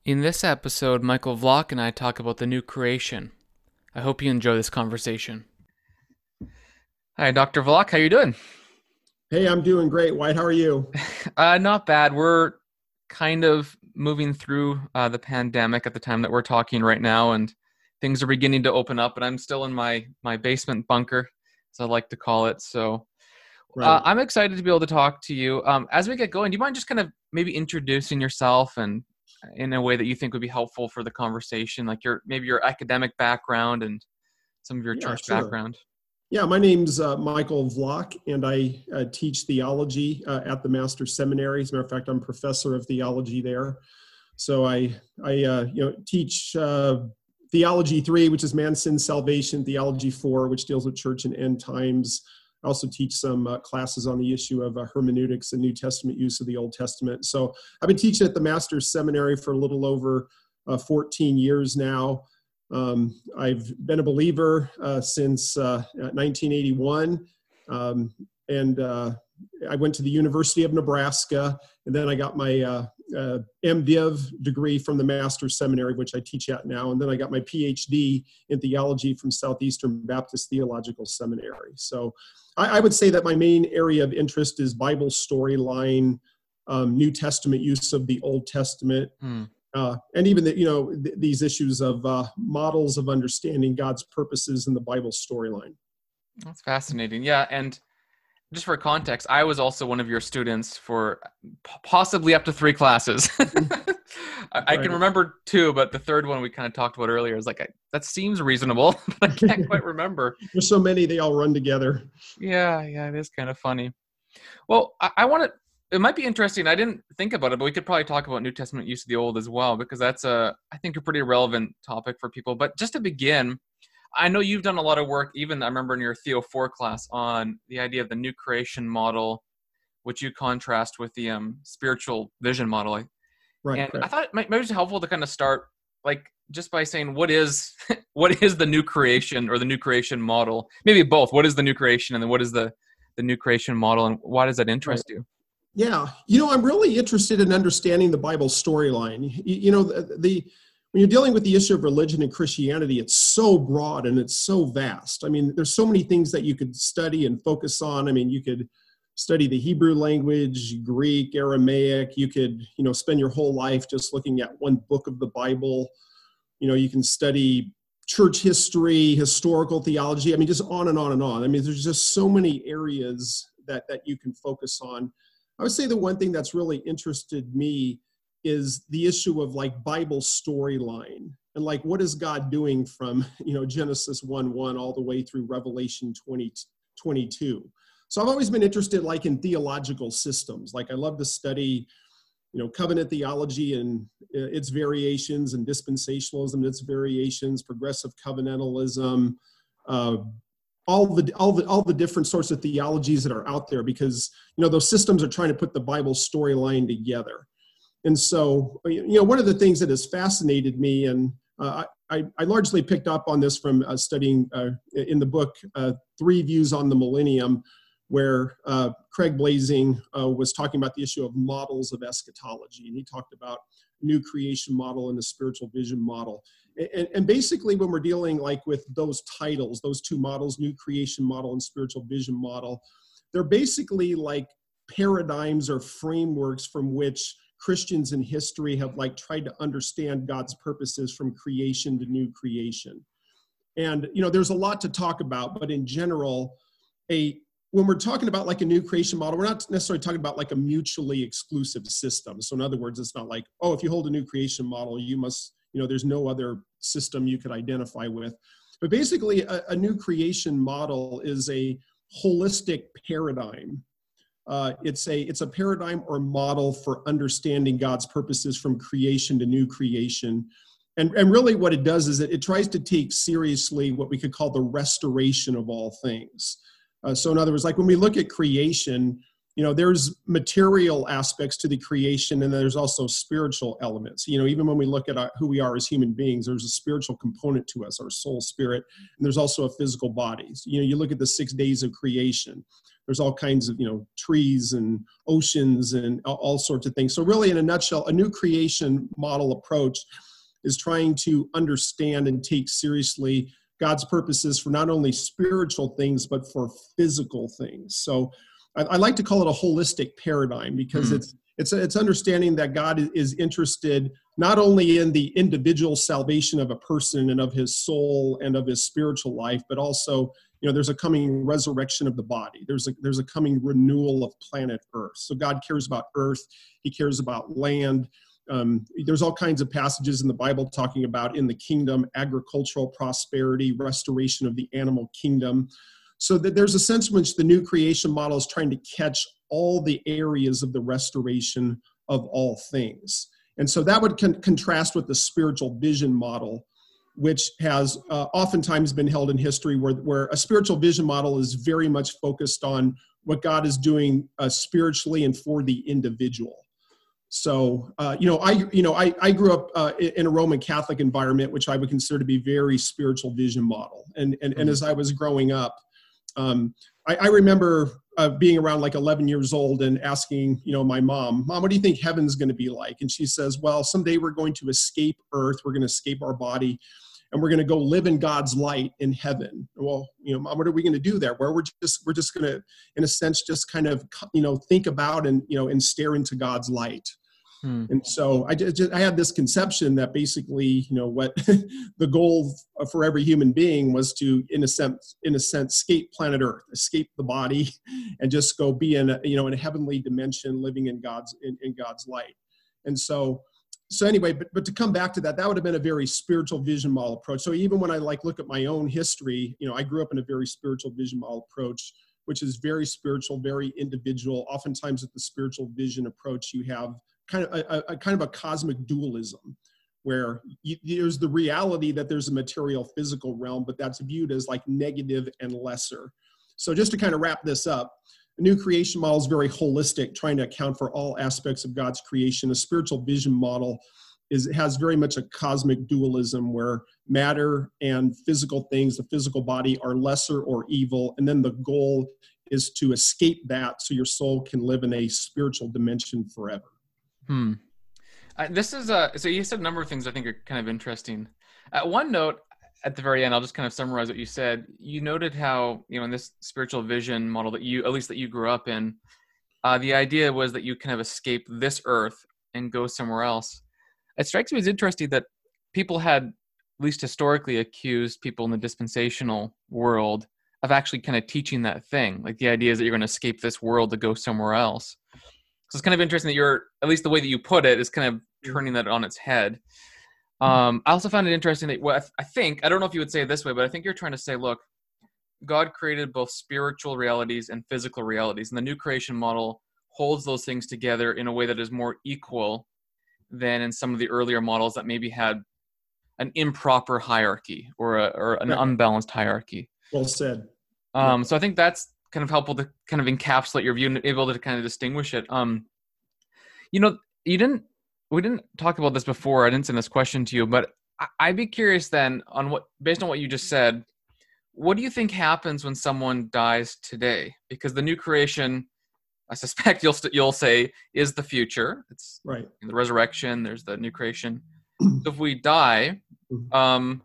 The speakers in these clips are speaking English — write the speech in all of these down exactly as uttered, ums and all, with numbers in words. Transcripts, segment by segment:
In this episode, Michael Vlock and I talk about the new creation. I hope you enjoy this conversation. Hi, Doctor Vlock. How you doing? Hey, I'm doing great. White, how are you? Uh, not bad. We're kind of moving through uh, the pandemic at the time that we're talking right now, and things are beginning to open up. But I'm still in my my basement bunker, as I like to call it. So uh, Right. I'm excited to be able to talk to you. Um, as we get going, do you mind just kind of maybe introducing yourself and in a way that you think would be helpful for the conversation, like your maybe your academic background and some of your Yeah, church sure. background? Yeah, my name's uh, Michael Vlock, and I uh, teach theology uh, at the Master's Seminary. As a matter of fact, I'm professor of theology there. So I, I uh, you know, teach uh, theology three, which is man, sin, salvation; theology four, which deals with church and end times. I also teach some uh, classes on the issue of uh, hermeneutics and New Testament use of the Old Testament. So I've been teaching at the Master's Seminary for a little over uh, fourteen years now. Um, I've been a believer uh, since uh, nineteen eighty-one, um, and uh, I went to the University of Nebraska, and then I got my uh, uh, MDiv degree from the Master's Seminary, which I teach at now, and then I got my PhD in theology from Southeastern Baptist Theological Seminary. So I, I would say that my main area of interest is Bible storyline, um, New Testament use of the Old Testament, Hmm. uh, and even the, you know th- these issues of uh, models of understanding God's purposes in the Bible storyline. That's fascinating. Yeah, and just for context, I was also one of your students for p- possibly up to three classes. I, I can Right. remember two, but the third one we kind of talked about earlier is like I, that seems reasonable, but I can't quite remember. There's so many, they all run together. Yeah, yeah, it is kind of funny. Well, I, I want to. It might be interesting. I didn't think about it, but we could probably talk about New Testament use of the Old as well, because that's a, I think, a pretty relevant topic for people. But just to begin, I know you've done a lot of work, even I remember in your Theo four class, on the idea of the new creation model, which you contrast with the um, spiritual vision model. Right, And I correct. thought it might maybe it's helpful to kind of start like just by saying what is what is the new creation or the new creation model? Maybe both. What is the new creation, and then what is the the new creation model, and why does that Right. interest you? Yeah, you know, I'm really interested in understanding the Bible storyline. You, you know, the, the when you're dealing with the issue of religion and Christianity, it's so broad and it's so vast. I mean, there's so many things that you could study and focus on. I mean, you could study the Hebrew language, Greek, Aramaic. You could, you know, spend your whole life just looking at one book of the Bible. You know, you can study church history, historical theology. I mean, just on and on and on. I mean, there's just so many areas that that you can focus on. I would say the one thing that's really interested me is the issue of like Bible storyline and like what is God doing from, you know, Genesis one one all the way through Revelation twenty twenty-two. So I've always been interested like in theological systems. Like I love to study, you know, covenant theology and uh, its variations, and dispensationalism and its variations, progressive covenantalism, uh, all the all the all the different sorts of theologies that are out there, because you know those systems are trying to put the Bible storyline together. And so, you know, one of the things that has fascinated me, and uh, I, I largely picked up on this from uh, studying uh, in the book uh, Three Views on the Millennium, where uh, Craig Blazing uh, was talking about the issue of models of eschatology, and he talked about new creation model and the spiritual vision model. And, and basically, when we're dealing like with those titles, those two models, new creation model and spiritual vision model, they're basically like paradigms or frameworks from which Christians in history have like tried to understand God's purposes from creation to new creation. And you know, there's a lot to talk about, but in general, a when we're talking about like a new creation model, we're not necessarily talking about like a mutually exclusive system. So in other words, it's not like, oh, if you hold a new creation model, you must, you know, there's no other system you could identify with. But basically, a, a new creation model is a holistic paradigm. Uh, it's a it's a paradigm or model for understanding God's purposes from creation to new creation. And, and really what it does is it, it tries to take seriously what we could call the restoration of all things. Uh, so in other words, like when we look at creation, you know, there's material aspects to the creation, and there's also spiritual elements. You know, even when we look at our, who we are as human beings, there's a spiritual component to us, our soul, spirit, and there's also a physical body. So, you know, you look at the six days of creation. there's all kinds of, you know, trees and oceans and all, all sorts of things. So really, in a nutshell, a new creation model approach is trying to understand and take seriously God's purposes for not only spiritual things, but for physical things. So I, I like to call it a holistic paradigm, because mm-hmm. it's it's it's understanding that God is interested not only in the individual salvation of a person and of his soul and of his spiritual life, but also, you know, there's a coming resurrection of the body. There's a there's a coming renewal of planet Earth. So God cares about Earth. He cares about land. Um, there's all kinds of passages in the Bible talking about in the kingdom, agricultural prosperity, restoration of the animal kingdom. So that there's a sense in which the new creation model is trying to catch all the areas of the restoration of all things. And so that would con- contrast with the spiritual vision model, which has uh, oftentimes been held in history, where, where a spiritual vision model is very much focused on what God is doing uh, spiritually and for the individual. So, uh, you know, I, you know, I, I grew up uh, in a Roman Catholic environment, which I would consider to be very spiritual vision model. And, and, and as I was growing up, um, I, I remember uh, being around like eleven years old and asking, you know, my mom, Mom, what do you think heaven's going to be like? And she says, well, someday we're going to escape Earth. We're going to escape our body, and we're going to go live in God's light in heaven. Well, you know, Mom, what are we going to do there? Where we're just, we're just going to, in a sense, just kind of, you know, think about and, you know, and stare into God's light. Hmm. And so I just, I had this conception that basically, you know, what the goal for every human being was to, in a sense, in a sense, escape planet Earth, escape the body, and just go be in, a, you know, in a heavenly dimension, living in God's in, in God's light. And so, so anyway, but but to come back to that, that would have been a very spiritual vision model approach. So even when I like look at my own history, you know, I grew up in a very spiritual vision model approach, which is very spiritual, very individual. Oftentimes, with the spiritual vision approach, you have kind of a, a kind of a cosmic dualism, where you, there's the reality that there's a material physical realm, but that's viewed as like negative and lesser. So just to kind of wrap this up, a new creation model is very holistic, trying to account for all aspects of God's creation. A spiritual vision model is has very much a cosmic dualism, where matter and physical things, the physical body, are lesser or evil, and then the goal is to escape that so your soul can live in a spiritual dimension forever. Hmm. Uh, this is uh so you said a number of things I think are kind of interesting. At one note, at the very end, I'll just kind of summarize what you said. You noted how, you know, in this spiritual vision model that you, at least that you grew up in, uh, the idea was that you kind of escape this earth and go somewhere else. It strikes me as interesting that people had, at least historically, accused people in the dispensational world of actually kind of teaching that thing. Like the idea is that you're going to escape this world to go somewhere else. So it's kind of interesting that you're, at least the way that you put it, is kind of turning that on its head. Um, I also found it interesting that, well, I think, I don't know if you would say it this way, but I think you're trying to say, look, God created both spiritual realities and physical realities, and the new creation model holds those things together in a way that is more equal than in some of the earlier models that maybe had an improper hierarchy or a, or an right. unbalanced hierarchy. Well said. Um, yeah. So I think that's kind of helpful to kind of encapsulate your view and able to kind of distinguish it. Um, you know, you didn't, we didn't talk about this before. I didn't send this question to you, but I'd be curious then on what, based on what you just said, what do you think happens when someone dies today? Because the new creation, I suspect you'll st- you'll say, is the future. It's right. The resurrection. There's the new creation. So if we die, um,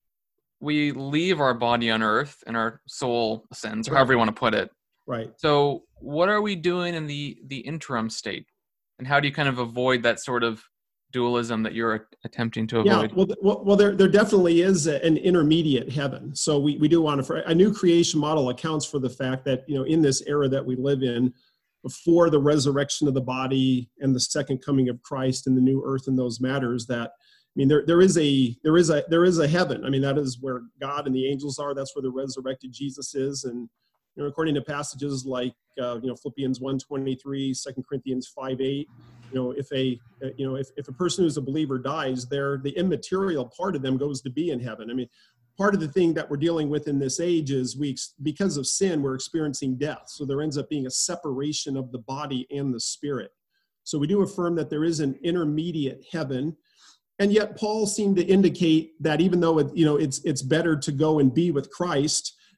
we leave our body on earth and our soul ascends, or right. however you want to put it. Right. So what are we doing in the the interim state? And how do you kind of avoid that sort of dualism that you're attempting to avoid? Yeah, well, well, well there, there definitely is a, an intermediate heaven. So we, we do want to, a new creation model accounts for the fact that, you know, in this era that we live in, before the resurrection of the body and the second coming of Christ and the new earth and those matters, that, I mean, there, there is a, there is a, there is a heaven. I mean, that is where God and the angels are. That's where the resurrected Jesus is. And, you know, according to passages like, uh, you know, Philippians one twenty-three, Second Corinthians five eight, you know, if a, you know, if, if a person who's a believer dies, there, the immaterial part of them goes to be in heaven. I mean, part of the thing that we're dealing with in this age is we, because of sin, we're experiencing death. So there ends up being a separation of the body and the spirit. So we do affirm that there is an intermediate heaven. And yet Paul seemed to indicate that even though it, you know, it's, it's better to go and be with Christ,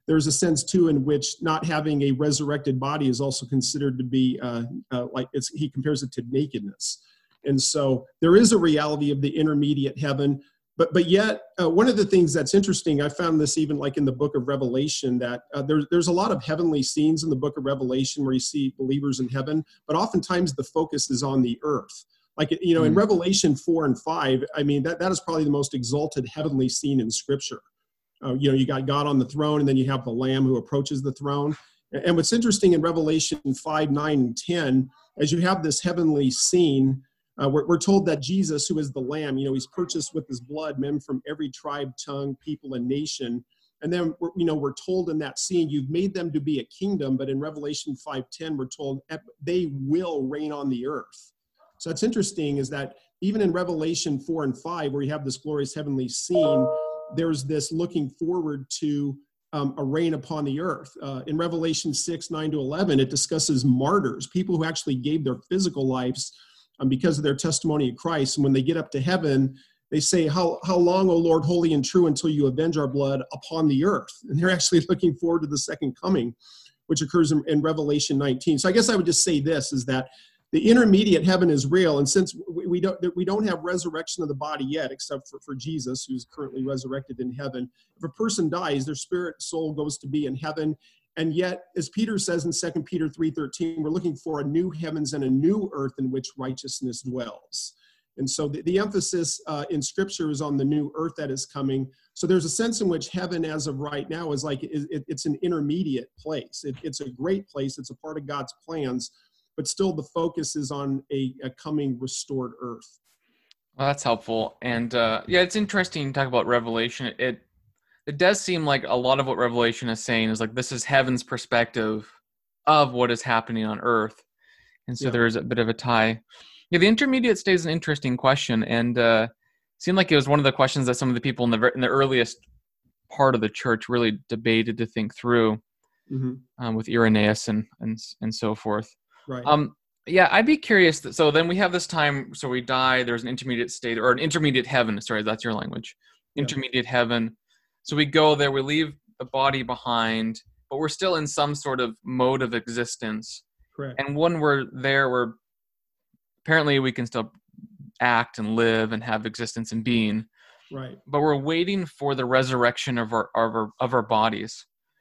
there's a sense too in which not having a resurrected body is also considered to be uh, uh, like it's, he compares it to nakedness. And so there is a reality of the intermediate heaven. But but yet, uh, one of the things that's interesting, I found this even like in the book of Revelation, that uh, there, there's a lot of heavenly scenes in the book of Revelation where you see believers in heaven, but oftentimes the focus is on the earth. Like, you know, mm-hmm. in Revelation four and five, I mean, that, that is probably the most exalted heavenly scene in Scripture. Uh, you know, you got God on the throne, and then you have the Lamb who approaches the throne. And what's interesting in Revelation five, nine, and ten, as you have this heavenly scene, Uh, we're, we're told that Jesus, who is the Lamb, you know, he's purchased with his blood men from every tribe, tongue, people, and nation. And then, we're, you know, we're told in that scene, you've made them to be a kingdom. But in Revelation five ten, we're told they will reign on the earth. So that's interesting, is that even in Revelation four and five, where you have this glorious heavenly scene, there's this looking forward to um, a reign upon the earth. Uh, in Revelation six, nine to eleven, it discusses martyrs, people who actually gave their physical lives Um, because of their testimony of Christ. And when they get up to heaven, they say, how, how long, O Lord, holy and true, until you avenge our blood upon the earth? And they're actually looking forward to the second coming, which occurs in, in Revelation nineteen. So I guess I would just say this, is that the intermediate heaven is real. And since we, we, don't, we don't have resurrection of the body yet, except for, for Jesus, who's currently resurrected in heaven, if a person dies, their spirit soul goes to be in heaven. And yet, as Peter says in Second Peter three thirteen, we're looking for a new heavens and a new earth in which righteousness dwells. And so the, the emphasis uh, in Scripture is on the new earth that is coming. So there's a sense in which heaven, as of right now, is like it, it's an intermediate place. It, it's a great place. It's a part of God's plans. But still, the focus is on a, a coming restored earth. Well, that's helpful. And uh, yeah, it's interesting to talk about Revelation. It It does seem like a lot of what Revelation is saying is like, this is heaven's perspective of what is happening on earth. And so yeah. there is a bit of a tie. Yeah, the intermediate state is an interesting question. And uh, it seemed like it was one of the questions that some of the people in the in the earliest part of the church really debated to think through mm-hmm. um, with Irenaeus and, and, and so forth. Right. Um, yeah, I'd be curious. That, so then we have this time, so we die, there's an intermediate state, or an intermediate heaven. Sorry, that's your language. Intermediate yeah. heaven. So we go there, we leave the body behind, but we're still in some sort of mode of existence. Correct. And when we're there, we're apparently we can still act and live and have existence and being. Right. But we're waiting for the resurrection of our of our of our bodies.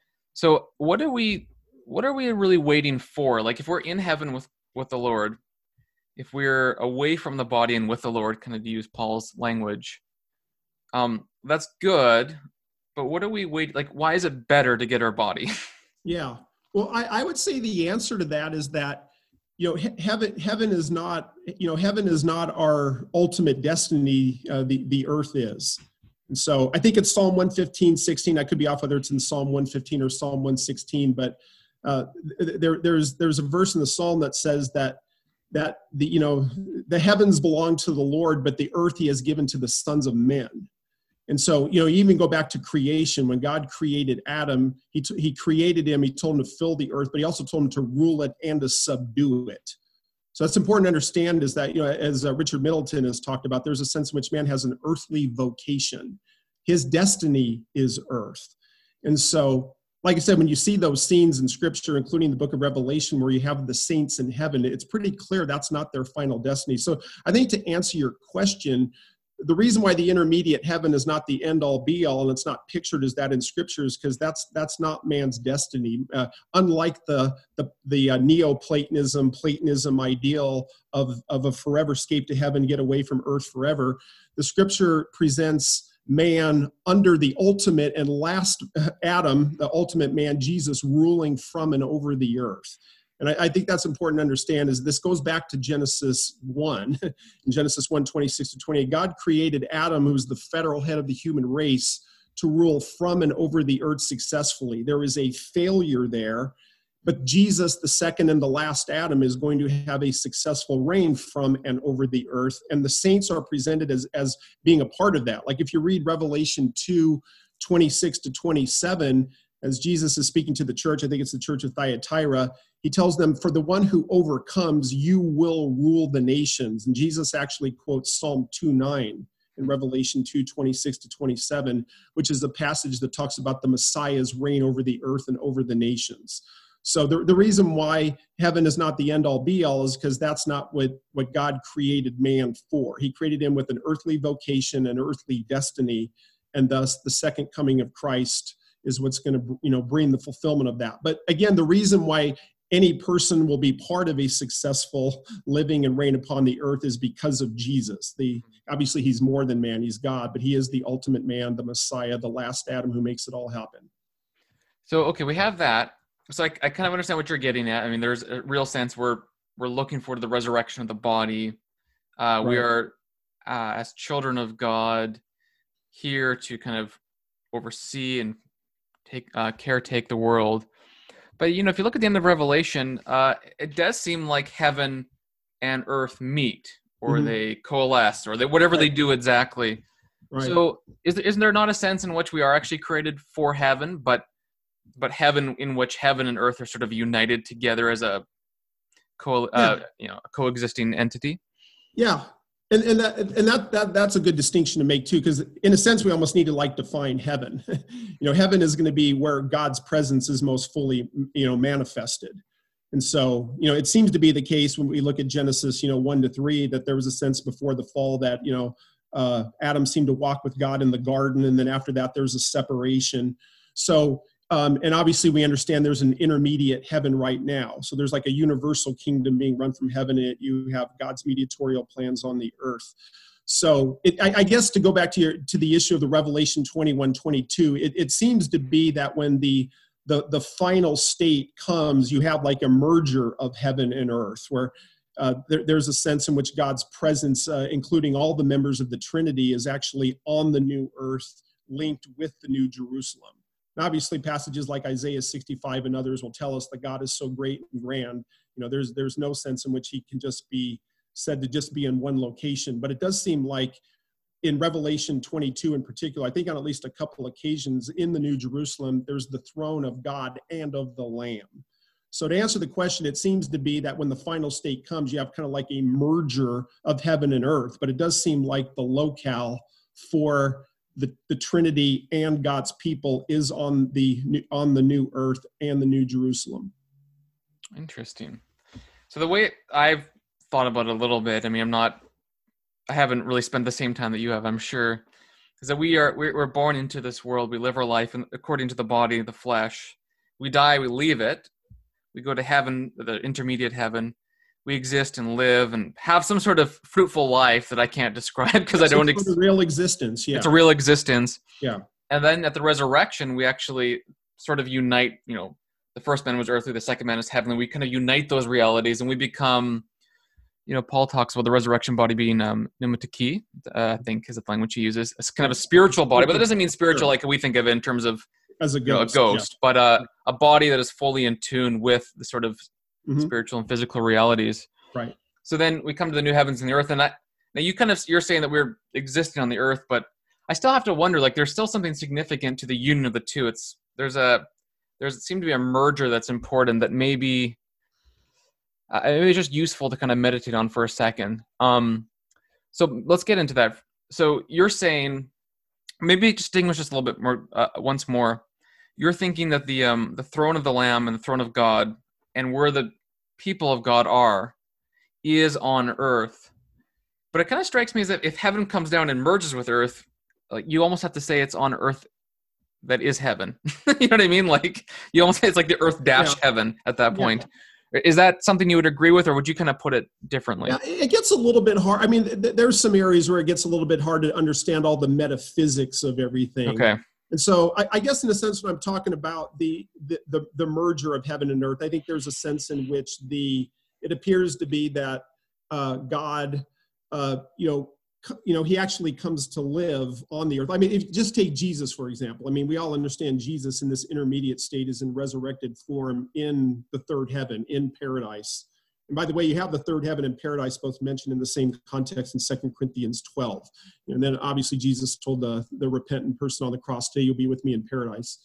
So what are we what are we really waiting for? Like if we're in heaven with, with the Lord, if we're away from the body and with the Lord, kind of to use Paul's language, um, that's good. But what do we wait? Like, why is it better to get our body? Yeah. Well, I, I would say the answer to that is that, you know, he- heaven, heaven is not, you know, heaven is not our ultimate destiny. Uh, the, the earth is. And so I think it's Psalm one fifteen, sixteen. I could be off whether it's in Psalm one fifteen or Psalm one sixteen, but uh, there, there's, there's a verse in the Psalm that says that, that the, you know, the heavens belong to the Lord, but the earth he has given to the sons of men. And so, you know, you even go back to creation. When God created Adam, he, t- he created him, he told him to fill the earth, but he also told him to rule it and to subdue it. So that's important to understand, is that, you know, as uh, Richard Middleton has talked about, there's a sense in which man has an earthly vocation. His destiny is earth. And so, like I said, when you see those scenes in Scripture, including the book of Revelation, where you have the saints in heaven, it's pretty clear that's not their final destiny. So I think to answer your question, the reason why the intermediate heaven is not the end-all be-all, and it's not pictured as that in Scripture, is because that's that's not man's destiny. Uh, unlike the the, the uh, Neoplatonism, Platonism ideal of, of a forever escape to heaven, get away from earth forever, the Scripture presents man under the ultimate and last Adam, the ultimate man, Jesus, ruling from and over the earth. And I, I think that's important to understand, is this goes back to Genesis one. In Genesis one, twenty-six to twenty-eight, God created Adam, who's the federal head of the human race, to rule from and over the earth successfully. There is a failure there, but Jesus, the second and the last Adam, is going to have a successful reign from and over the earth. And the saints are presented as, as being a part of that. Like if you read Revelation two, twenty-six to twenty-seven, as Jesus is speaking to the church, I think it's the church of Thyatira, he tells them, for the one who overcomes, you will rule the nations. And Jesus actually quotes Psalm two nine in Revelation two, twenty-six to twenty-seven, which is a passage that talks about the Messiah's reign over the earth and over the nations. So the, the reason why heaven is not the end all be all is because that's not what, what God created man for. He created him with an earthly vocation, an earthly destiny, and thus the second coming of Christ is what's going to, you know, bring the fulfillment of that. But again, the reason why any person will be part of a successful living and reign upon the earth is because of Jesus. The obviously he's more than man, he's God, but he is the ultimate man, the Messiah, the last Adam who makes it all happen. So okay, we have that. So I, I kind of understand what you're getting at. I mean, there's a real sense we're we're looking for the resurrection of the body. Uh, right. We are, uh, as children of God, here to kind of oversee and take uh, caretake the world. But you know, if you look at the end of Revelation, uh, it does seem like heaven and earth meet, or mm-hmm. they coalesce, or they whatever right. they do exactly. Right. So, is there, isn't there not a sense in which we are actually created for heaven, but but heaven in which heaven and earth are sort of united together as a co uh, yeah. you know a coexisting entity? Yeah. And and that and that, that that's a good distinction to make too, because in a sense we almost need to like define heaven. You know, heaven is going to be where God's presence is most fully, you know, manifested. And so, you know, it seems to be the case when we look at Genesis, you know, one to three, that there was a sense before the fall that, you know, uh, Adam seemed to walk with God in the garden, and then after that there's a separation. So. Um, and obviously we understand there's an intermediate heaven right now. So there's like a universal kingdom being run from heaven, and you have God's mediatorial plans on the earth. So it, I, I guess to go back to your, to the issue of the Revelation twenty-one, twenty-two, it, it seems to be that when the, the, the final state comes, you have like a merger of heaven and earth, where uh, there, there's a sense in which God's presence, uh, including all the members of the Trinity, is actually on the new earth, linked with the new Jerusalem. And obviously, passages like Isaiah sixty-five and others will tell us that God is so great and grand. You know, there's there's no sense in which he can just be said to just be in one location. But it does seem like in Revelation twenty-two in particular, I think on at least a couple occasions in the New Jerusalem, there's the throne of God and of the Lamb. So to answer the question, it seems to be that when the final state comes, you have kind of like a merger of heaven and earth. But it does seem like the locale for The, the Trinity and God's people is on the on the new earth and the new Jerusalem. Interesting. So the way I've thought about it a little bit, I mean, I'm not, I haven't really spent the same time that you have, I'm sure, is that we are, we're born into this world, we live our life in, according to the body, the flesh. We die, we leave it, we go to heaven, the intermediate heaven. We exist and live and have some sort of fruitful life that I can't describe because I don't. It's ex- a real existence, yeah. It's a real existence. Yeah. And then at the resurrection, we actually sort of unite, you know, the first man was earthly, the second man is heavenly. We kind of unite those realities and we become, you know, Paul talks about the resurrection body being um, pneumatiki, uh, I think is the language he uses. It's kind of a spiritual body, but that doesn't mean spiritual like we think of it in terms of as a ghost, you know, a ghost yeah. but uh, a body that is fully in tune with the sort of Mm-hmm. spiritual and physical realities. Right. So then we come to the new heavens and the earth, and that, now you kind of you're saying that we're existing on the earth, but I still have to wonder, like, there's still something significant to the union of the two. It's there's a there's seemed to be a merger that's important that maybe uh, maybe it's just useful to kind of meditate on for a second. Um, so let's get into that. So you're saying, maybe distinguish just a little bit more uh, once more. You're thinking that the um the throne of the Lamb and the throne of God, and where the people of God are, is on earth. But it kind of strikes me as that if heaven comes down and merges with earth, like you almost have to say it's on earth that is heaven. You know what I mean? Like you almost say it's like the earth dash yeah. heaven at that point. Yeah. Is that something you would agree with, or would you kind of put it differently? Yeah, it gets a little bit hard. I mean, th- there's some areas where it gets a little bit hard to understand all the metaphysics of everything. Okay. And so I, I guess in a sense when I'm talking about the, the, the, the merger of heaven and earth, I think there's a sense in which the, it appears to be that uh, God, uh, you know, you know, he actually comes to live on the earth. I mean, if, just take Jesus, for example. I mean, we all understand Jesus in this intermediate state is in resurrected form in the third heaven, in paradise. And by the way, you have the third heaven and paradise both mentioned in the same context in Second Corinthians twelve. And then obviously Jesus told the, the repentant person on the cross, today you'll be with me in paradise.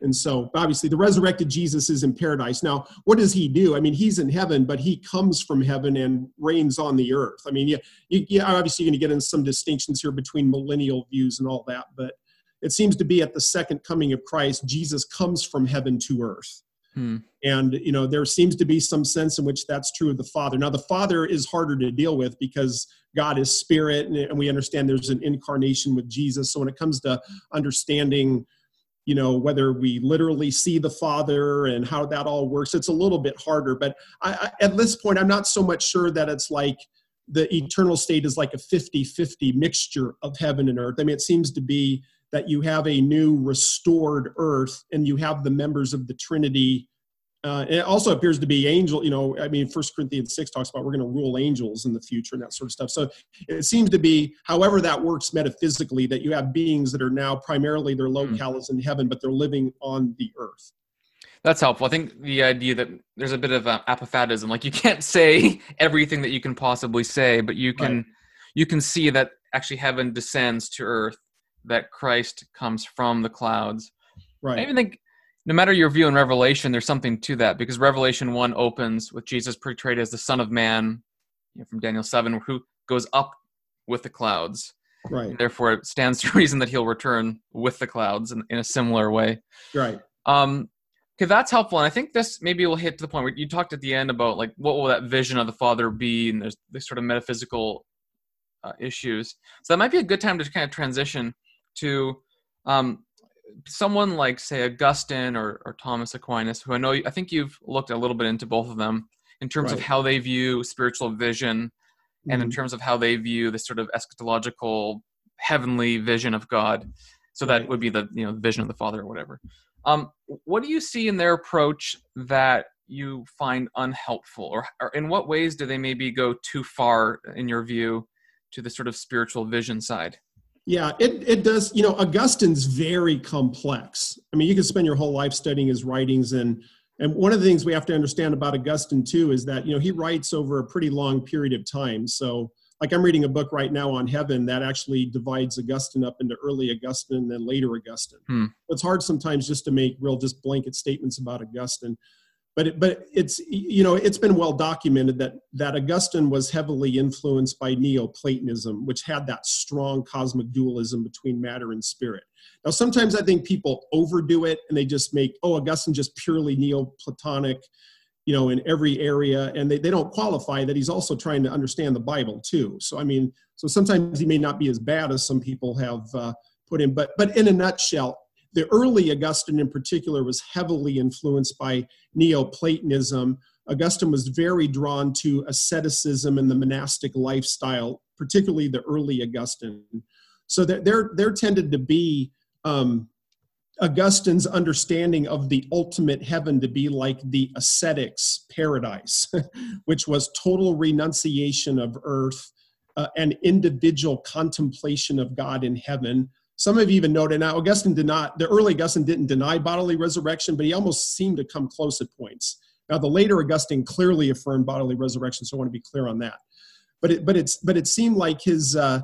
And so obviously the resurrected Jesus is in paradise. Now, what does he do? I mean, he's in heaven, but he comes from heaven and reigns on the earth. I mean, yeah, you, you, obviously you're going to get into some distinctions here between millennial views and all that, but it seems to be at the second coming of Christ, Jesus comes from heaven to earth. Hmm. And, you know, there seems to be some sense in which that's true of the Father. Now, the Father is harder to deal with because God is spirit, and, and we understand there's an incarnation with Jesus. So when it comes to understanding, you know, whether we literally see the Father and how that all works, it's a little bit harder. But I, I, at this point, I'm not so much sure that it's like the eternal state is like a fifty-fifty mixture of heaven and earth. I mean, it seems to be that you have a new restored earth and you have the members of the Trinity. Uh, and it also appears to be angel, you know, I mean, First Corinthians six talks about we're going to rule angels in the future and that sort of stuff. So it seems to be, however that works metaphysically, that you have beings that are now primarily their locale is in heaven, but they're living on the earth. That's helpful. I think the idea that there's a bit of uh, apophatism, like you can't say everything that you can possibly say, but you can, right. you can see that actually heaven descends to earth, that Christ comes from the clouds. Right. I even think no matter your view in Revelation, there's something to that, because Revelation one opens with Jesus portrayed as the Son of Man, you know, from Daniel seven, who goes up with the clouds. Right. And therefore, it stands to reason that he'll return with the clouds in, in a similar way. Right. Um, okay, that's helpful. And I think this maybe will hit to the point where you talked at the end about, like, what will that vision of the Father be? And there's this sort of metaphysical uh, issues. So that might be a good time to kind of transition to um, someone like, say, Augustine or, or Thomas Aquinas, who I know, I think you've looked a little bit into both of them in terms right. of how they view spiritual vision mm-hmm. and in terms of how they view this sort of eschatological heavenly vision of God. So that right. would be the, you know, vision of the Father or whatever. Um, what do you see in their approach that you find unhelpful, or, or in what ways do they maybe go too far, in your view, to the sort of spiritual vision side? Yeah, it, it does. You know, Augustine's very complex. I mean, you could spend your whole life studying his writings. And, and one of the things we have to understand about Augustine, too, is that, you know, he writes over a pretty long period of time. So, like, I'm reading a book right now on heaven that actually divides Augustine up into early Augustine and then later Augustine. Hmm. It's hard sometimes just to make real just blanket statements about Augustine. But it, but it's, you know, it's been well documented that that Augustine was heavily influenced by Neoplatonism, which had that strong cosmic dualism between matter and spirit. Now, sometimes I think people overdo it and they just make, oh, Augustine just purely Neoplatonic, you know, in every area. And they, they don't qualify that he's also trying to understand the Bible too. So, I mean, so sometimes he may not be as bad as some people have uh, put in, but but in a nutshell, the early Augustine in particular was heavily influenced by Neoplatonism. Augustine was very drawn to asceticism and the monastic lifestyle, particularly the early Augustine. So that there, there tended to be um, Augustine's understanding of the ultimate heaven to be like the ascetics' paradise, which was total renunciation of earth, uh, and individual contemplation of God in heaven. Some have even noted, now Augustine did not, the early Augustine didn't deny bodily resurrection, but he almost seemed to come close at points. Now the later Augustine clearly affirmed bodily resurrection, so I want to be clear on that. But it, but it's, but it seemed like his uh,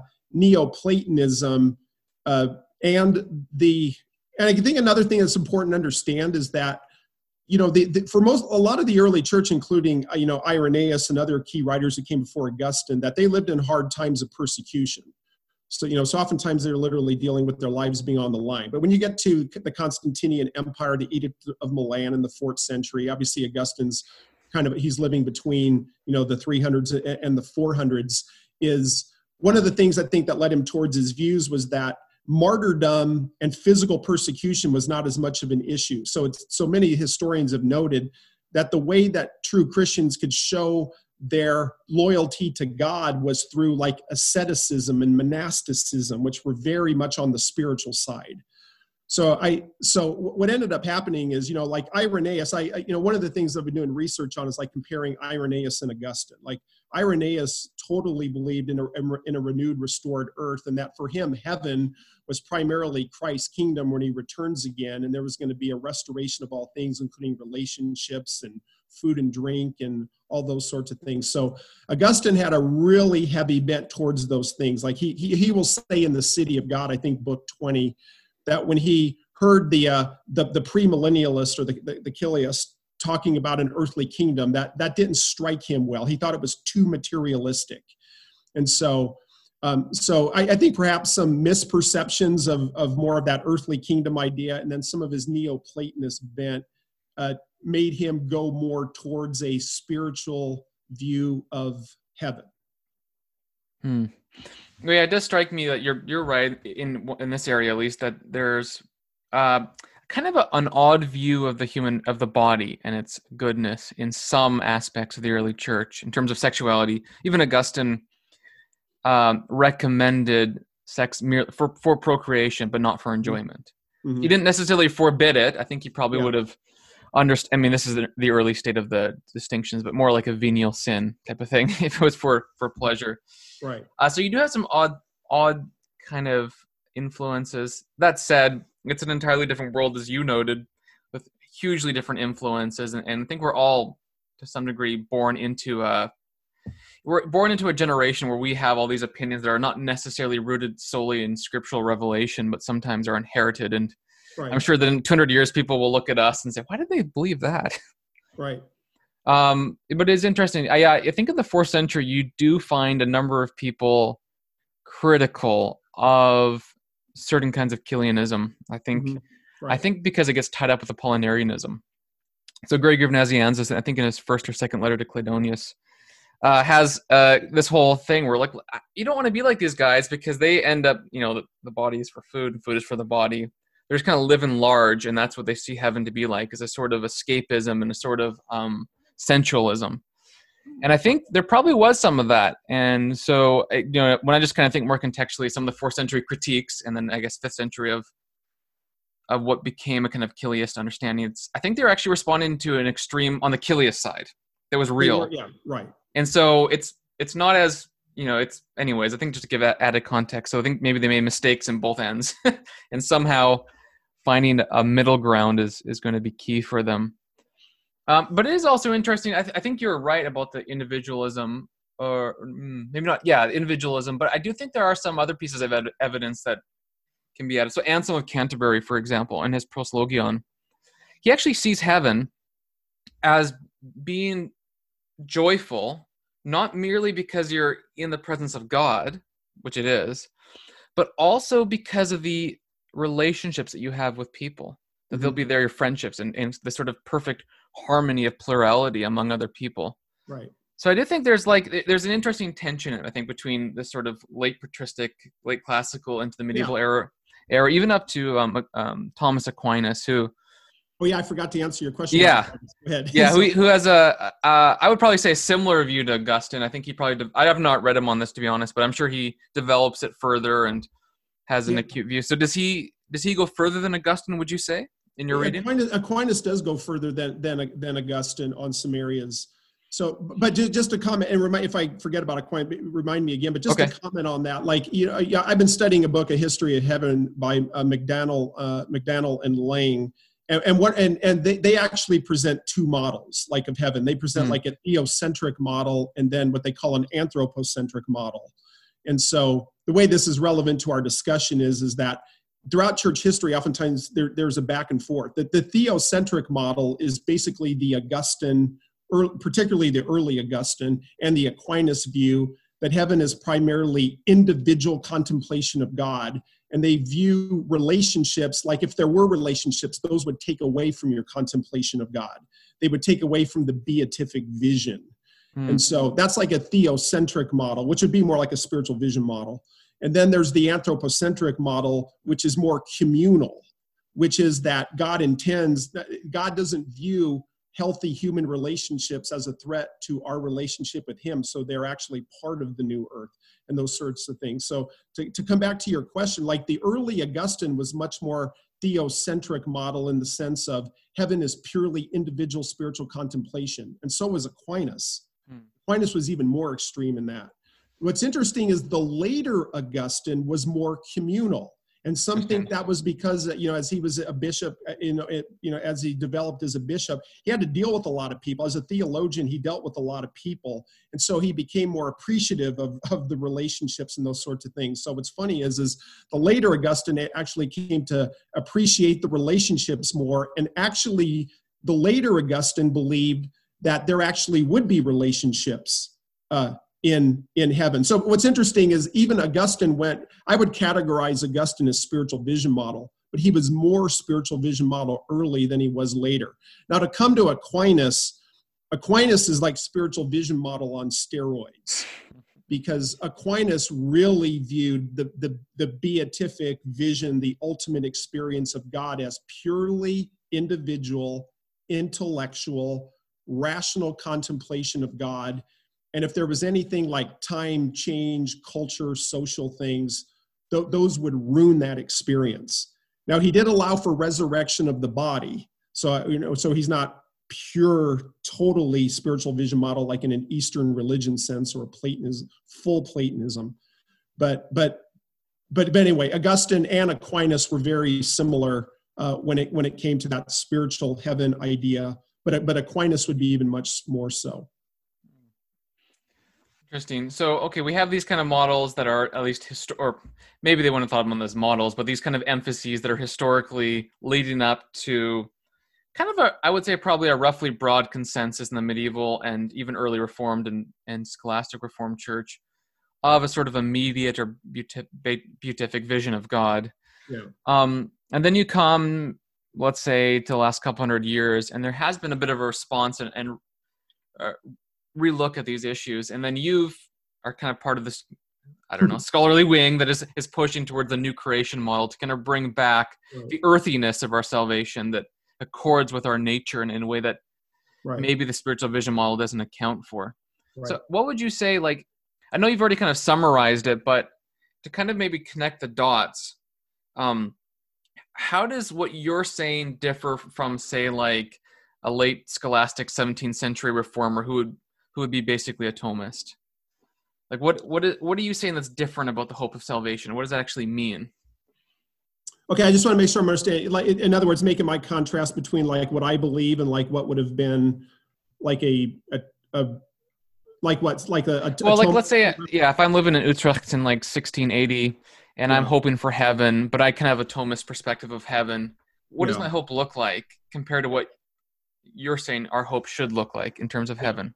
Neoplatonism uh, and the, and I think another thing that's important to understand is that, you know, the, the, for most, a lot of the early church, including, you know, Irenaeus and other key writers who came before Augustine, that they lived in hard times of persecution. So, you know, so oftentimes they're literally dealing with their lives being on the line. But when you get to the Constantinian Empire, the Edict of Milan in the fourth century, obviously Augustine's kind of, he's living between, you know, the three hundreds and the four hundreds, is one of the things I think that led him towards his views was that martyrdom and physical persecution was not as much of an issue. So it's, so many historians have noted that the way that true Christians could show their loyalty to God was through like asceticism and monasticism, which were very much on the spiritual side. So I, so what ended up happening is, you know, like Irenaeus, I, I, you know, one of the things I've been doing research on is like comparing Irenaeus and Augustine. Like Irenaeus totally believed in a, in a renewed, restored earth, and that for him, heaven was primarily Christ's kingdom when he returns again, and there was going to be a restoration of all things, including relationships and food and drink and all those sorts of things. So Augustine had a really heavy bent towards those things. Like he, he, he will say in The City of God, I think book twenty, that when he heard the uh, the, the premillennialist or the, the, the Chiliast talking about an earthly kingdom, that that didn't strike him well. He thought it was too materialistic. And so um, so I, I think perhaps some misperceptions of, of more of that earthly kingdom idea, and then some of his Neoplatonist bent uh, made him go more towards a spiritual view of heaven. Hmm. Yeah, it does strike me that you're you're right in in this area, at least, that there's uh, kind of a, an odd view of the human of the body and its goodness in some aspects of the early church in terms of sexuality. Even Augustine um, recommended sex mere, for for procreation, but not for enjoyment. Mm-hmm. He didn't necessarily forbid it. I think he probably yeah. would have understood. I mean, this is the, the early state of the distinctions, but more like a venial sin type of thing if it was for for pleasure. Right. Uh, so you do have some odd, odd kind of influences. That said, it's an entirely different world, as you noted, with hugely different influences, and, and I think we're all, to some degree, born into a we're born into a generation where we have all these opinions that are not necessarily rooted solely in scriptural revelation, but sometimes are inherited. And right. I'm sure that in two hundred years, people will look at us and say, "Why did they believe that?" Right. Um, but it's interesting. I, I think in the fourth century, you do find a number of people critical of certain kinds of Kilianism. I think, mm-hmm. right. I think because it gets tied up with Apollinarianism. So Gregory of Nazianzus, I think in his first or second letter to Cladonius, uh, has uh, this whole thing where, like, you don't want to be like these guys because they end up, you know, the, the body is for food and food is for the body. They're just kind of living large, and that's what they see heaven to be like, is a sort of escapism and a sort of um, sensualism. And I think there probably was some of that. And so, you know, when I just kind of think more contextually, some of the fourth century critiques, and then I guess fifth century of of what became a kind of Kiliast understanding, it's, I think they're actually responding to an extreme on the Kiliast side that was real. Were, yeah, right. And so it's it's not as, you know, it's, anyways, I think just to give added context, so I think maybe they made mistakes in both ends, and somehow finding a middle ground is is going to be key for them. Um, but it is also interesting. I, th- I think you're right about the individualism, or maybe not. Yeah, individualism. But I do think there are some other pieces of ed- evidence that can be added. So Anselm of Canterbury, for example, in his Proslogion, he actually sees heaven as being joyful, not merely because you're in the presence of God, which it is, but also because of the relationships that you have with people. That mm-hmm. they'll be there, your friendships, and, and the sort of perfect harmony of plurality among other people. Right. So I do think there's like there's an interesting tension, I think, between this sort of late patristic, late classical into the medieval yeah. era, era, even up to um, um, Thomas Aquinas, who. Oh yeah, I forgot to answer your question. Yeah, Go ahead. yeah, who who has a uh, I would probably say a similar view to Augustine. I think he probably de- I have not read him on this, to be honest, but I'm sure he develops it further and has an yeah. acute view. So does he does he go further than Augustine, would you say? In your reading? Aquinas, Aquinas does go further than than than Augustine on some areas. So, but just to comment and remind, if I forget about Aquinas, remind me again. But just okay. to comment on that, like you know, yeah, I've been studying a book, A History of Heaven by uh, McDaniel, uh, McDaniel and Lang, and, and what and and they they actually present two models like of heaven. They present mm. like a theocentric model, and then what they call an anthropocentric model. And so the way this is relevant to our discussion is is that. Throughout church history, oftentimes there, there's a back and forth. The, the theocentric model is basically the Augustine, or particularly the early Augustine, and the Aquinas view that heaven is primarily individual contemplation of God. And they view relationships, like if there were relationships, those would take away from your contemplation of God. They would take away from the beatific vision. Mm. And so that's like a theocentric model, which would be more like a spiritual vision model. And then there's the anthropocentric model, which is more communal, which is that God intends, that God doesn't view healthy human relationships as a threat to our relationship with him. So they're actually part of the new earth and those sorts of things. So to, to come back to your question, like the early Augustine was much more theocentric model in the sense of heaven is purely individual spiritual contemplation. And so was Aquinas. Hmm. Aquinas was even more extreme in that. What's interesting is the later Augustine was more communal. And some think that was because, you know, as he was a bishop, you know, it, you know, as he developed as a bishop, he had to deal with a lot of people. As a theologian, he dealt with a lot of people. And so he became more appreciative of, of the relationships and those sorts of things. So what's funny is, is the later Augustine actually came to appreciate the relationships more. And actually, the later Augustine believed that there actually would be relationships uh, in in heaven. So what's interesting is even Augustine went, I would categorize Augustine as spiritual vision model, but he was more spiritual vision model early than he was later. Now to come to Aquinas, Aquinas is like spiritual vision model on steroids, because Aquinas really viewed the, the, the beatific vision, the ultimate experience of God, as purely individual, intellectual, rational contemplation of God. And if there was anything like time, change, culture, social things, th- those would ruin that experience. Now, he did allow for resurrection of the body. So, you know, so he's not pure, totally spiritual vision model, like in an Eastern religion sense or a Platonism, full Platonism. But, but, but, but anyway, Augustine and Aquinas were very similar uh, when it, when it came to that spiritual heaven idea. But, but Aquinas would be even much more so. Interesting. So, okay, we have these kind of models that are at least, histo- or maybe they wouldn't have thought of them as models, but these kind of emphases that are historically leading up to kind of a, I would say probably a roughly broad consensus in the medieval and even early Reformed and, and Scholastic Reformed Church of a sort of immediate or beatific vision of God. Yeah. Um, and then you come, let's say, to the last couple hundred years, and there has been a bit of a response and, and uh, relook at these issues, and then you've are kind of part of this, I don't know, scholarly wing that is is pushing towards the new creation model to kind of bring back right. the earthiness of our salvation that accords with our nature in, in a way that right. maybe the spiritual vision model doesn't account for. Right. So what would you say, like, I know you've already kind of summarized it, but to kind of maybe connect the dots, um, how does what you're saying differ from, say, like a late scholastic seventeenth century reformer who would who would be basically a Thomist? Like, what what is, what are you saying that's different about the hope of salvation? What does that actually mean? Okay, I just want to make sure I'm understanding. Like, in other words, making my contrast between like what I believe and like what would have been like a a, a like what's like a, a well, like Thom- let's say yeah, if I'm living in Utrecht in like sixteen eighty and yeah. I'm hoping for heaven, but I can have a Thomist perspective of heaven. What yeah. does my hope look like compared to what you're saying our hope should look like in terms of heaven?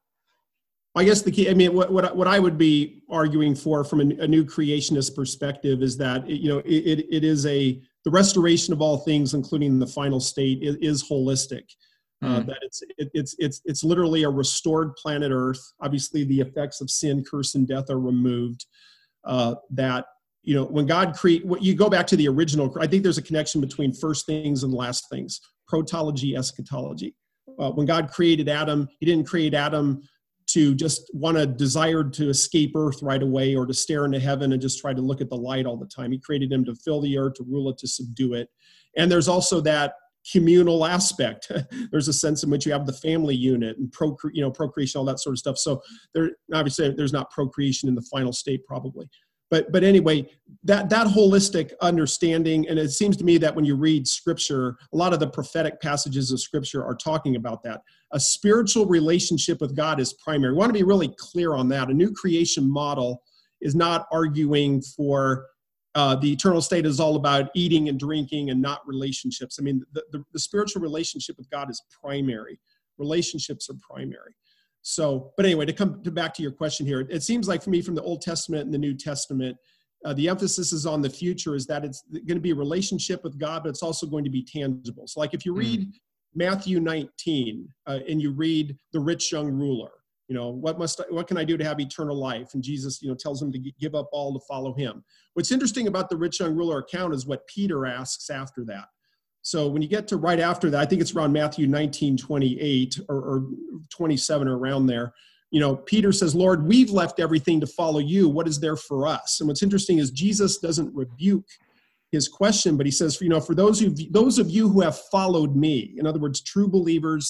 I guess the key, I mean, what what, what I would be arguing for from a, a new creationist perspective is that, it, you know, it, it it is a, the restoration of all things, including the final state, is, is holistic. Mm. Uh, that it's it, it's it's it's literally a restored planet Earth. Obviously, the effects of sin, curse, and death are removed. Uh, that, you know, when God create, what you go back to the original, I think there's a connection between first things and last things, protology, eschatology. Uh, when God created Adam, he didn't create Adam to just want to desire to escape earth right away or to stare into heaven and just try to look at the light all the time. He created him to fill the earth, to rule it, to subdue it. And there's also that communal aspect. There's a sense in which you have the family unit and procre- you know, procreation, all that sort of stuff. So there, obviously there's not procreation in the final state probably. But but anyway, that, that holistic understanding, and it seems to me that when you read scripture, a lot of the prophetic passages of scripture are talking about that. A spiritual relationship with God is primary. We want to be really clear on that. A new creation model is not arguing for uh, the eternal state is all about eating and drinking and not relationships. I mean, the, the, the spiritual relationship with God is primary. Relationships are primary. So, but anyway, to come to back to your question here, it seems like for me from the Old Testament and the New Testament, uh, the emphasis is on the future, is that it's going to be a relationship with God, but it's also going to be tangible. So like if you read mm. Matthew nineteen uh, and you read the rich young ruler, you know, what must I, what can I do to have eternal life? And Jesus, you know, tells him to give up all to follow him. What's interesting about the rich young ruler account is what Peter asks after that. So when you get to right after that, I think it's around Matthew nineteen, twenty-eight or, or twenty-seven or around there, you know, Peter says, Lord, we've left everything to follow you. What is there for us? And what's interesting is Jesus doesn't rebuke his question, but he says, you know, for those of, those of you who have followed me, in other words, true believers,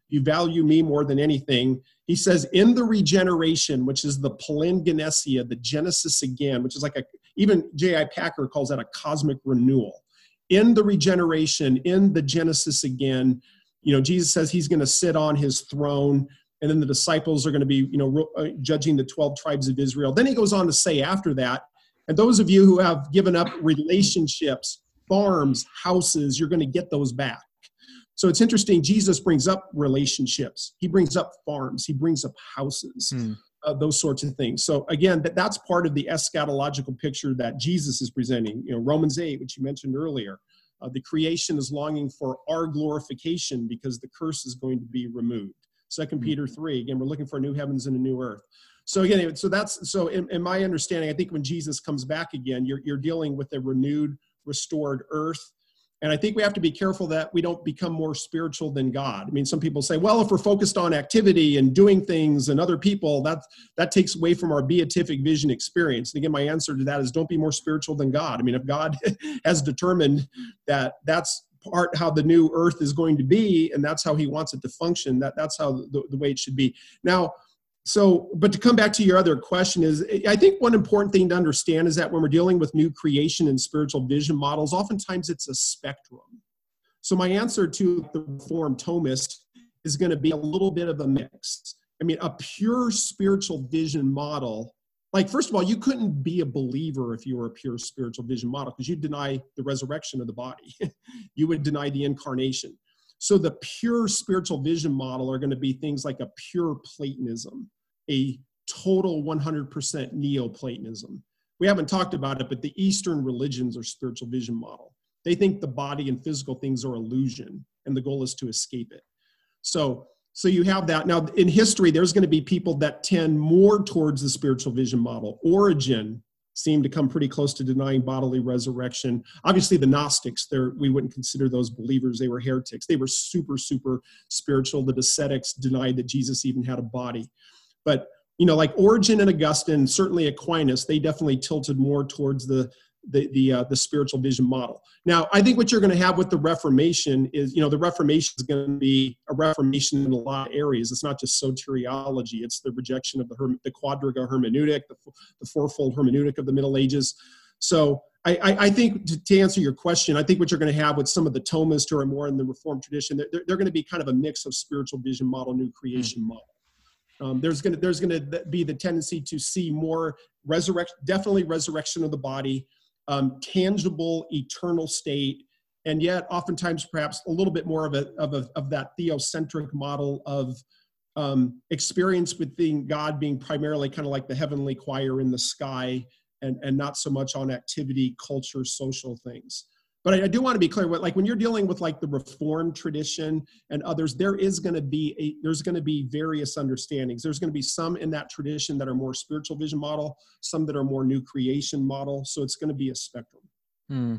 you value me more than anything. He says, in the regeneration, which is the palingenesia, the Genesis again, which is like a, even J I Packer calls that a cosmic renewal. In the regeneration, in the Genesis again, you know, Jesus says he's going to sit on his throne, and then the disciples are going to be, you know, judging the twelve tribes of Israel. Then he goes on to say after that, and those of you who have given up relationships, farms, houses, you're going to get those back. So it's interesting. Jesus brings up relationships. He brings up farms. He brings up houses, hmm. uh, those sorts of things. So again, that, that's part of the eschatological picture that Jesus is presenting. You know, Romans eight, which you mentioned earlier, uh, the creation is longing for our glorification because the curse is going to be removed. Second Peter three, again, we're looking for new heavens and a new earth. So again, so that's so in, in my understanding, I think when Jesus comes back again, you're you're dealing with a renewed, restored earth. And I think we have to be careful that we don't become more spiritual than God. I mean, some people say, well, if we're focused on activity and doing things and other people, that, that takes away from our beatific vision experience. And again, my answer to that is don't be more spiritual than God. I mean, if God has determined that that's part how the new earth is going to be, and that's how he wants it to function, that, that's how the, the way it should be. Now, So, but to come back to your other question is, I think one important thing to understand is that when we're dealing with new creation and spiritual vision models, oftentimes it's a spectrum. So my answer to the Reformed Thomist is going to be a little bit of a mix. I mean, a pure spiritual vision model, like, first of all, you couldn't be a believer if you were a pure spiritual vision model because you'd deny the resurrection of the body. You would deny the incarnation. So the pure spiritual vision model are going to be things like a pure Platonism, a total one hundred percent Neoplatonism. We haven't talked about it, but the Eastern religions are spiritual vision model. They think the body and physical things are illusion, and the goal is to escape it. So, so you have that. Now, in history, there's going to be people that tend more towards the spiritual vision model. Origen seemed to come pretty close to denying bodily resurrection. Obviously, the Gnostics, we wouldn't consider those believers. They were heretics. They were super, super spiritual. The Ascetics denied that Jesus even had a body. But, you know, like Origen and Augustine, certainly Aquinas, they definitely tilted more towards the the the, uh, the spiritual vision model. Now, I think what you're going to have with the Reformation is, you know, the Reformation is going to be a reformation in a lot of areas. It's not just soteriology. It's the rejection of the, herm- the quadriga hermeneutic, the, the fourfold hermeneutic of the Middle Ages. So I, I, I think to, to answer your question, I think what you're going to have with some of the Thomists who are more in the Reformed tradition, they're, they're going to be kind of a mix of spiritual vision model, new creation mm. model. Um, there's going to there's going to be the tendency to see more resurrection, definitely resurrection of the body, um, tangible, eternal state, and yet oftentimes perhaps a little bit more of a of a of that theocentric model of um, experience with being God being primarily kind of like the heavenly choir in the sky, and and not so much on activity, culture, social things. But I, I do want to be clear, what, like when you're dealing with like the Reformed tradition and others, there is going to be a, there's going to be various understandings. There's going to be some in that tradition that are more spiritual vision model, some that are more new creation model. So it's going to be a spectrum. Hmm.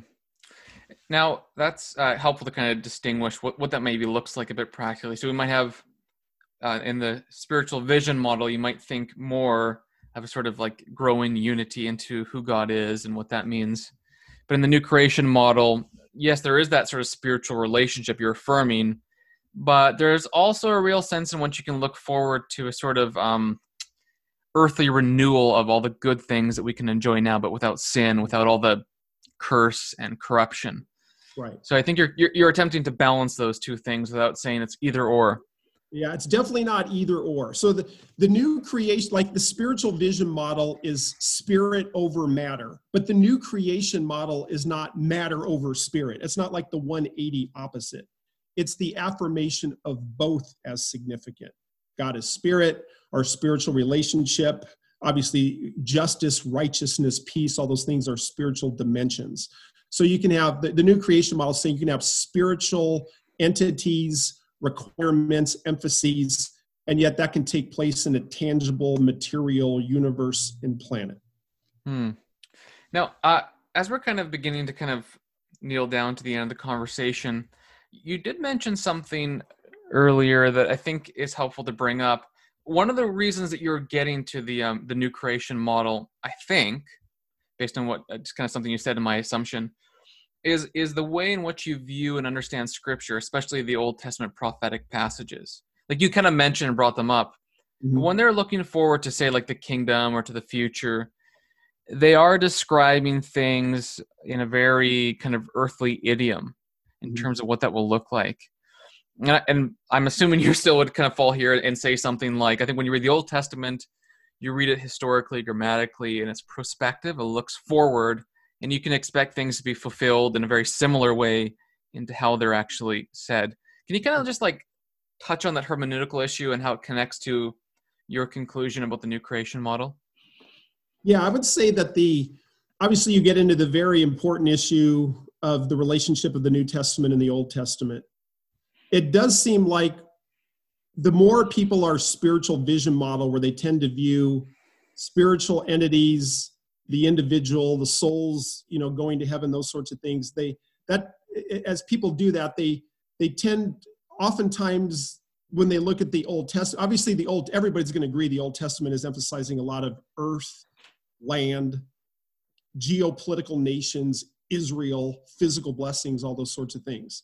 Now that's uh, helpful to kind of distinguish what, what that maybe looks like a bit practically. So we might have uh, in the spiritual vision model, you might think more of a sort of like growing unity into who God is and what that means. But in the new creation model, yes, there is that sort of spiritual relationship you're affirming, but there's also a real sense in which you can look forward to a sort of um, earthly renewal of all the good things that we can enjoy now, but without sin, without all the curse and corruption. Right. So I think you're you're, you're attempting to balance those two things without saying it's either or. Yeah, it's definitely not either or. So the, the new creation, like the spiritual vision model is spirit over matter, but the new creation model is not matter over spirit. It's not like the one eighty opposite. It's the affirmation of both as significant. God is spirit, our spiritual relationship, obviously justice, righteousness, peace, all those things are spiritual dimensions. So you can have the, the new creation model saying you can have spiritual entities, requirements, emphases, and yet that can take place in a tangible, material universe and planet. Hmm. Now, uh, as we're kind of beginning to kind of kneel down to the end of the conversation, you did mention something earlier that I think is helpful to bring up. One of the reasons that you're getting to the um, the new creation model, I think, based on what it's kind of something you said in my assumption, is is the way in which you view and understand Scripture, especially the Old Testament prophetic passages. like you kind of mentioned and brought them up. Mhm. When they're looking forward to, say, like the kingdom or to the future, they are describing things in a very kind of earthly idiom in Mhm. terms of what that will look like. And I- and I'm assuming you still would kind of fall here and say something like, I think when you read the Old Testament, you read it historically, grammatically, and it's prospective. It looks forward, and you can expect things to be fulfilled in a very similar way into how they're actually said. Can you kind of just like touch on that hermeneutical issue and how it connects to your conclusion about the new creation model? Yeah, I would say that the obviously you get into the very important issue of the relationship of the New Testament and the Old Testament. It does seem like the more people are spiritual vision model, where they tend to view spiritual entities, the individual, the souls, you know, going to heaven, those sorts of things. They that as people do that, they they tend oftentimes when they look at the Old Testament. Obviously, the old everybody's going to agree the Old Testament is emphasizing a lot of earth, land, geopolitical nations, Israel, physical blessings, all those sorts of things.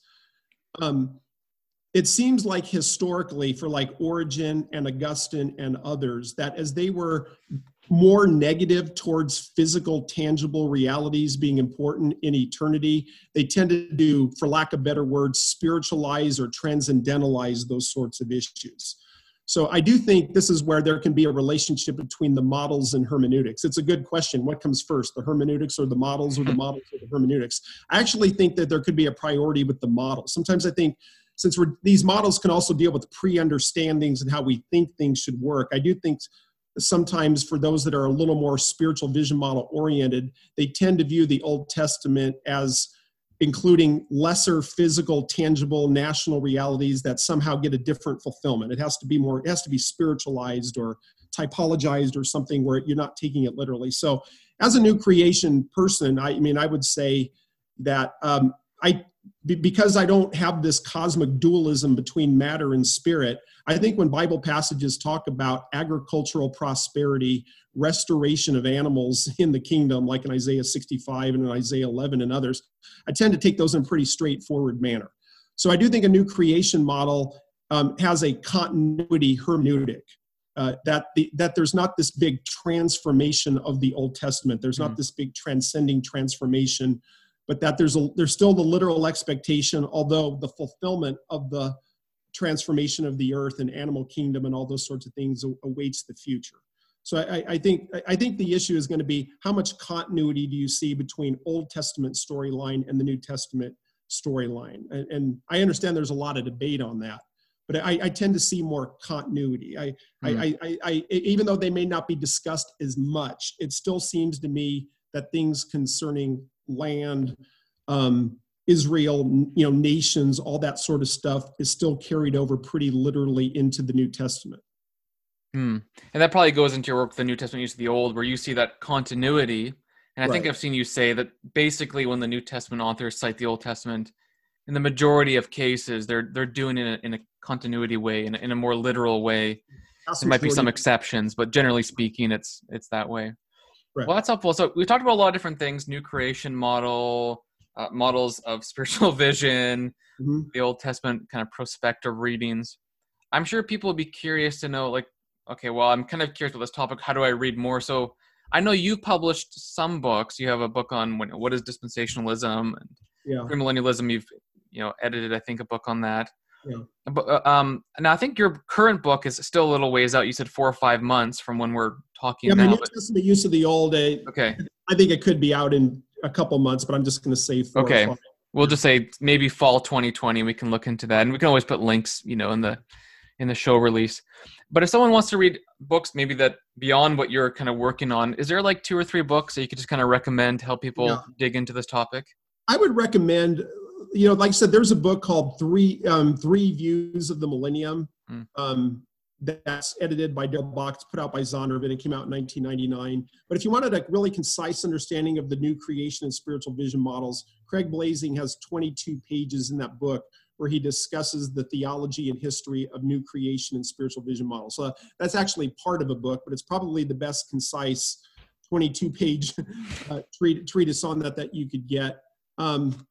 Um, it seems like historically for like Origen and Augustine and others, that as they were more negative towards physical, tangible realities being important in eternity, they tended to, for lack of better words, spiritualize or transcendentalize those sorts of issues. So I do think this is where there can be a relationship between the models and hermeneutics. It's a good question. What comes first, the hermeneutics or the models, or the models or the hermeneutics? I actually think that there could be a priority with the models. Sometimes I think since we're, these models can also deal with pre-understandings and how we think things should work, I do think sometimes for those that are a little more spiritual vision model oriented, they tend to view the Old Testament as including lesser physical, tangible, national realities that somehow get a different fulfillment. It has to be more, it has to be spiritualized or typologized or something where you're not taking it literally. So as a new creation person, I, I mean, I would say that um, I, because I don't have this cosmic dualism between matter and spirit, I think when Bible passages talk about agricultural prosperity, restoration of animals in the kingdom, like in Isaiah sixty-five and in Isaiah eleven and others, I tend to take those in a pretty straightforward manner. So I do think a new creation model um, has a continuity hermeneutic, uh, that, the, that there's not this big transformation of the Old Testament. There's not mm. this big transcending transformation, but that there's a, there's still the literal expectation, although the fulfillment of the transformation of the earth and animal kingdom and all those sorts of things awaits the future. So I, I think I think the issue is going to be how much continuity do you see between Old Testament storyline and the New Testament storyline? And, and I understand there's a lot of debate on that, but I, I tend to see more continuity. I, mm. I, I, I, even though they may not be discussed as much, it still seems to me that things concerning land, um, Israel, you know, nations, all that sort of stuff is still carried over pretty literally into the New Testament. Hmm. And that probably goes into your work, the New Testament use of the Old, where you see that continuity. And I right. think I've seen you say that basically when the New Testament authors cite the Old Testament, in the majority of cases, they're they're doing it in a, in a continuity way, in a, in a more literal way. That's there might be some exceptions, but generally speaking, it's it's that way. Right. Well, that's helpful. So we talked about a lot of different things: new creation model, uh, models of spiritual vision, mm-hmm. the Old Testament kind of prospective readings. I'm sure people would be curious to know, like, okay, well, I'm kind of curious about this topic. How do I read more? So I know you've published some books. You have a book on what, what is dispensationalism and yeah. premillennialism. You've, you know, edited, I think, a book on that. Yeah. But um, now I think your current book is still a little ways out. You said four or five months from when we're talking yeah, now. Yeah, the but... New Testament use of the Old. Uh, okay. I think it could be out in a couple months, but I'm just going to say four okay. or five. We'll just say maybe fall twenty twenty. We can look into that, and we can always put links, you know, in the in the show release. But if someone wants to read books, maybe that beyond what you're kind of working on, is there like two or three books that you could just kind of recommend to help people yeah. dig into this topic? I would recommend, you know, like I said, there's a book called Three um, Three Views of the Millennium. Mm. Um, that's edited by Darrell Bock, put out by Zondervan. It came out in nineteen ninety-nine. But if you wanted a really concise understanding of the new creation and spiritual vision models, Craig Blazing has twenty-two pages in that book where he discusses the theology and history of new creation and spiritual vision models. So that's actually part of a book, but it's probably the best concise twenty-two page uh, treatise on that that you could get. Um,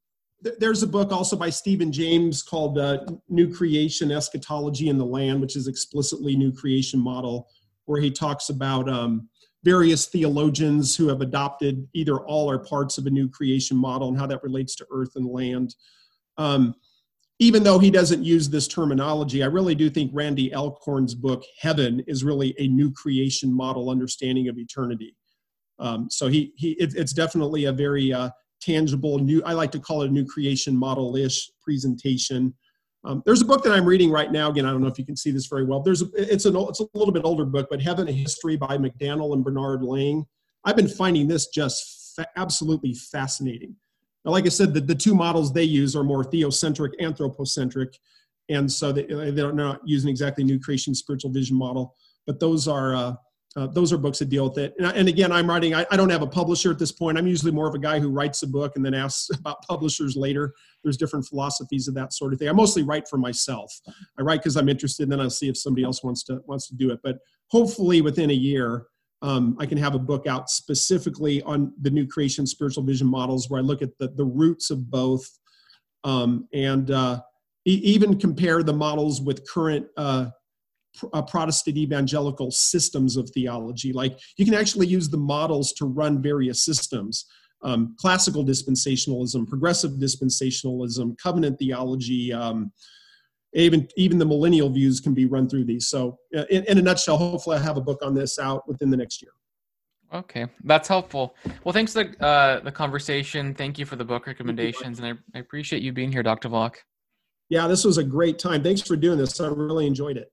there's a book also by Stephen James called uh, New Creation, Eschatology in the Land, which is explicitly new creation model, where he talks about um, various theologians who have adopted either all or parts of a new creation model and how that relates to earth and land. Um, even though he doesn't use this terminology, I really do think Randy Alcorn's book, Heaven, is really a new creation model understanding of eternity. Um, so he, he it, it's definitely a very uh, tangible, new, I like to call it a new creation model-ish presentation. Um, there's a book that I'm reading right now. Again, I don't know if you can see this very well. There's a, it's, an, it's a little bit older book, but Heaven, a History by McDaniel and Bernard Lang. I've been finding this just fa- absolutely fascinating. Now, like I said, the, the two models they use are more theocentric, anthropocentric, and so they, they're not using exactly new creation spiritual vision model, but those are uh, uh, those are books that deal with it. And, and again, I'm writing, I, I don't have a publisher at this point. I'm usually more of a guy who writes a book and then asks about publishers later. There's different philosophies of that sort of thing. I mostly write for myself. I write because I'm interested, and then I'll see if somebody else wants to wants to do it. But hopefully within a year, Um, I can have a book out specifically on the new creation spiritual vision models, where I look at the, the roots of both um, and uh, e- even compare the models with current uh, pr- uh, Protestant evangelical systems of theology. Like, you can actually use the models to run various systems. Um, classical dispensationalism, progressive dispensationalism, covenant theology, um, Even even the millennial views can be run through these. So uh, in, in a nutshell, hopefully I have a book on this out within the next year. Okay, that's helpful. Well, thanks for the, uh, the conversation. Thank you for the book recommendations, and I, I appreciate you being here, Doctor Vlock. Yeah, this was a great time. Thanks for doing this. I really enjoyed it.